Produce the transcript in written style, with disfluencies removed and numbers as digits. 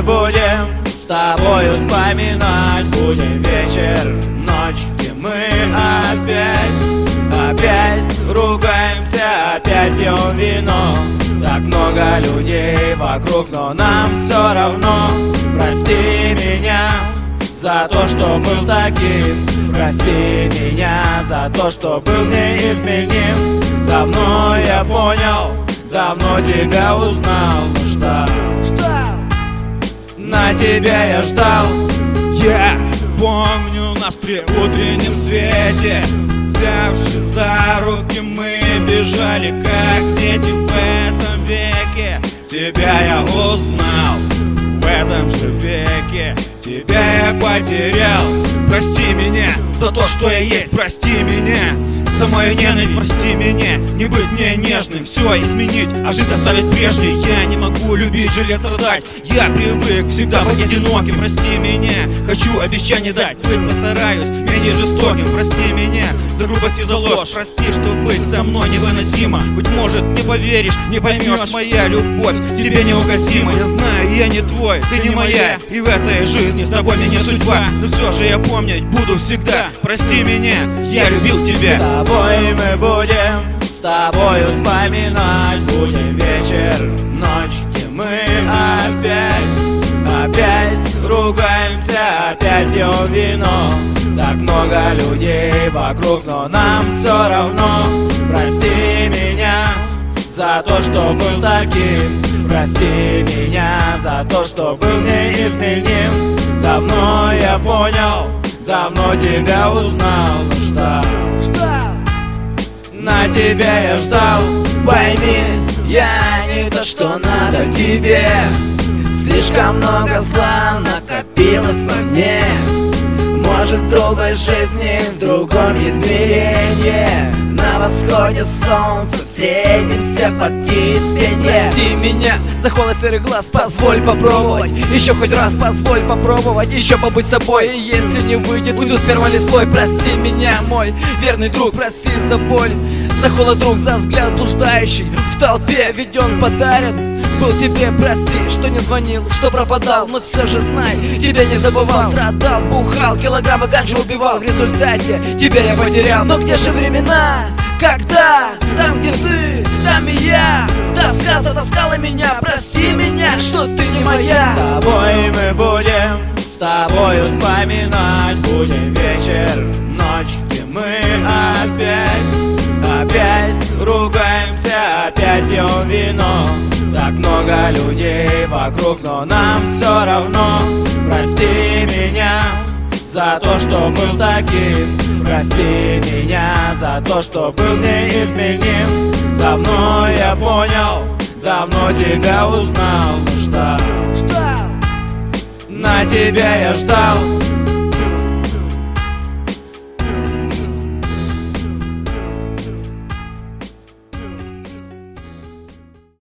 мы будем с тобою вспоминать. Будем вечер, ночь, и мы опять ругаемся, опять пьем вино. Так много людей вокруг, но нам все равно. Прости меня за то, что был таким. Прости меня за то, что был неизменим. Давно я понял, давно тебя узнал. На тебя я ждал. Я помню нас при утреннем свете. Взявшись за руки, мы бежали, как дети в этом веке. Тебя я узнал в этом же веке. Тебя я потерял. Прости меня за то, что я есть. Прости меня за мою ненависть. Прости меня, не быть мне нежным, все изменить, а жизнь оставить прежней. Я не могу любить, жалеть, страдать. Я привык всегда быть одиноким. Прости меня, хочу обещание дать. Быть постараюсь менее жестоким. Прости меня за грубость и за ложь. Прости, что быть со мной невыносимо. Быть может, не поверишь, не поймешь. Моя любовь тебе неугасима. Я знаю, я не твой, ты не моя. И в этой жизни с тобой мне не судьба. Но все же я помнить буду всегда. Прости меня, я любил тебя. С тобой мы будем, с тобою вспоминать. Будем вечер, ночь, и мы опять ругаемся, опять пьем вино. Так много людей вокруг, но нам все равно. Прости меня за то, что был таким. Прости меня за то, что был неизменим. Давно я понял, давно тебя узнал. На тебя я ждал. Пойми, я не то, что надо тебе. Слишком много зла накопилось во мне. Может, в другой жизни, в другом измерении. На восходе солнца встретимся под птиц пенье. Прости меня за холод серых глаз, позволь попробовать. Еще хоть раз позволь попробовать. Еще побыть с тобой, и если не выйдет, уйду с первой листвой. Прости меня, мой верный друг, прости за боль, за холод рук, за взгляд блуждающий в толпе, ведь он подарен был тебе. Прости, что не звонил, что пропадал, но все же знай, тебя не забывал. Страдал, бухал, килограммы ганджи убивал. В результате тебя я потерял. Но где же времена, когда там, где ты, там и я. Тоска затаскала меня, прости меня, что ты не моя. С тобой мы будем, с тобою вспоминать. Будем вечер, ночь, и мы опять ругаемся, опять пьем вино. Так много людей вокруг, но нам все равно. Прости меня за то, что был таким. Прости меня за то, что был неизменим. Давно я понял, давно тебя узнал. На тебя я ждал.